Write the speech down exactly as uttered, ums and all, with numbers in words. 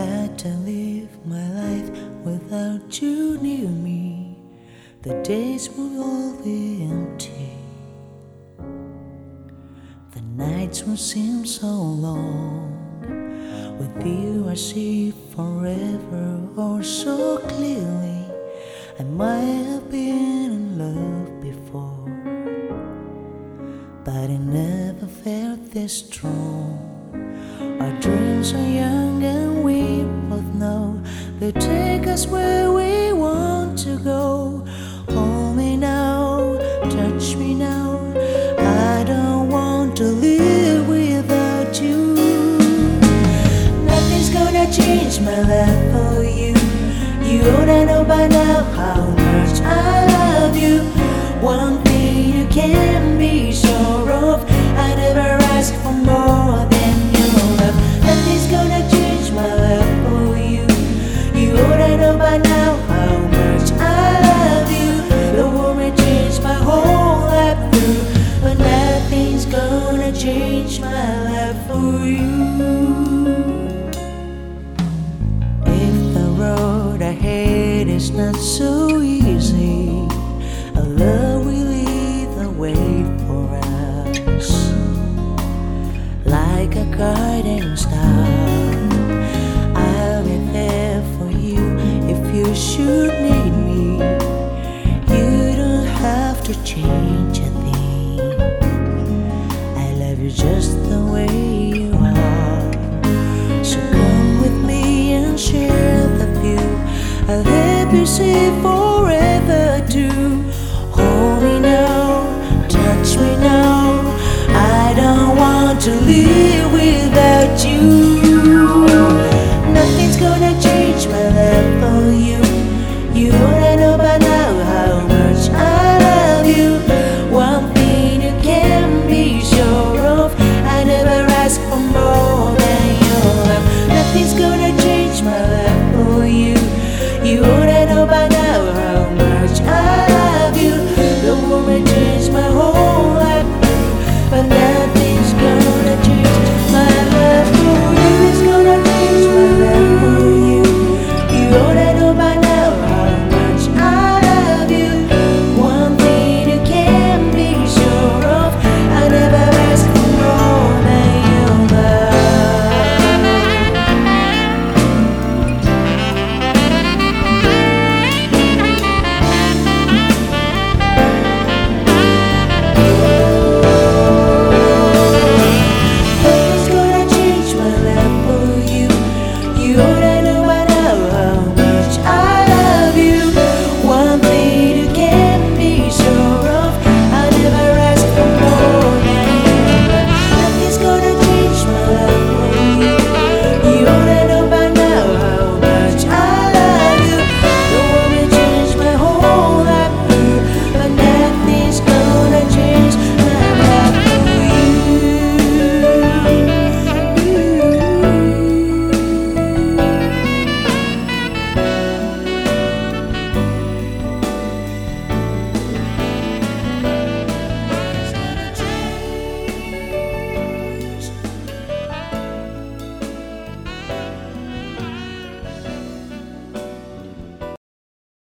had to live my life without you near me, the days would all be empty. The nights would seem so long. With you I see forever or so clearly. I might have been in love before, but I never felt this strong. Our dreams are young and we both know they take us where we want to go. Hold me now, touch me now, I don't want to live without you. Nothing's gonna change my life for you. You ought to know by now how much I love you. One thing you can't be sure of, I never ask for more than your love. Nothing's gonna change my life for you. You ought to know by now how much I love you. The world may change my whole life through, but nothing's gonna change my life for you. If the road ahead is not so easy, a love will lead the way for us. Like a guiding star, I'll be there for you if you should need me. You don't have to change a thing. I love you just the way you are. So come with me and share the view. I'll help you see forever too. Hold me now, touch me now, I don't want to live without you. Nothing's gonna change my life for you. You ought to know by now how much I love you. One thing you can be sure of, I never ask for more than your love. Nothing's gonna change my life